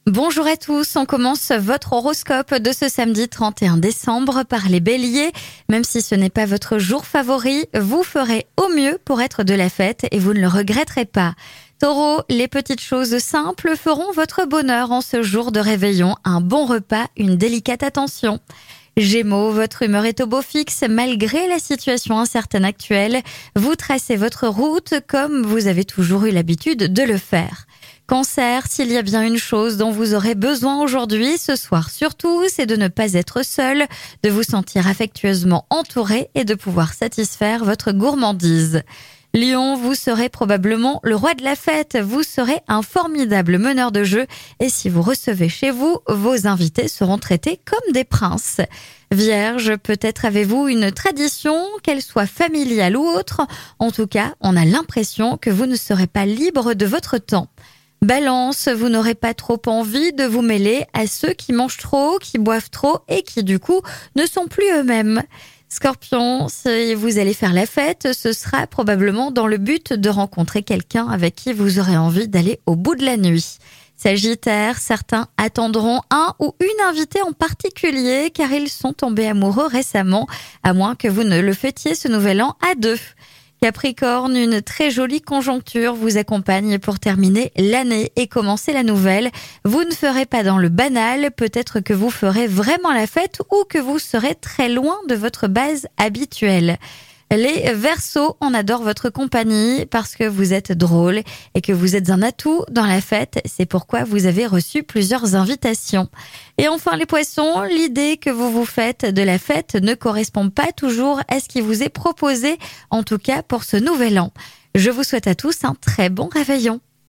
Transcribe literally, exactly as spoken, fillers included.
Bonjour à tous, on commence votre horoscope de ce samedi trente et un décembre par les béliers. Même si ce n'est pas votre jour favori, vous ferez au mieux pour être de la fête et vous ne le regretterez pas. Taureau, les petites choses simples feront votre bonheur en ce jour de réveillon. Un bon repas, une délicate attention. Gémeaux, votre humeur est au beau fixe malgré la situation incertaine actuelle. Vous tracez votre route comme vous avez toujours eu l'habitude de le faire. Cancer, s'il y a bien une chose dont vous aurez besoin aujourd'hui, ce soir surtout, c'est de ne pas être seul, de vous sentir affectueusement entouré et de pouvoir satisfaire votre gourmandise. Lion, vous serez probablement le roi de la fête, vous serez un formidable meneur de jeu et si vous recevez chez vous, vos invités seront traités comme des princes. Vierge, peut-être avez-vous une tradition, qu'elle soit familiale ou autre, en tout cas, on a l'impression que vous ne serez pas libre de votre temps. Balance, vous n'aurez pas trop envie de vous mêler à ceux qui mangent trop, qui boivent trop et qui du coup ne sont plus eux-mêmes. Scorpion, si vous allez faire la fête, ce sera probablement dans le but de rencontrer quelqu'un avec qui vous aurez envie d'aller au bout de la nuit. Sagittaire, certains attendront un ou une invitée en particulier car ils sont tombés amoureux récemment, à moins que vous ne le fêtiez ce nouvel an à deux. Capricorne, une très jolie conjoncture vous accompagne pour terminer l'année et commencer la nouvelle. Vous ne ferez pas dans le banal, peut-être que vous ferez vraiment la fête ou que vous serez très loin de votre base habituelle. Les Verseaux, on adore votre compagnie parce que vous êtes drôle et que vous êtes un atout dans la fête. C'est pourquoi vous avez reçu plusieurs invitations. Et enfin les Poissons, l'idée que vous vous faites de la fête ne correspond pas toujours à ce qui vous est proposé, en tout cas pour ce nouvel an. Je vous souhaite à tous un très bon réveillon.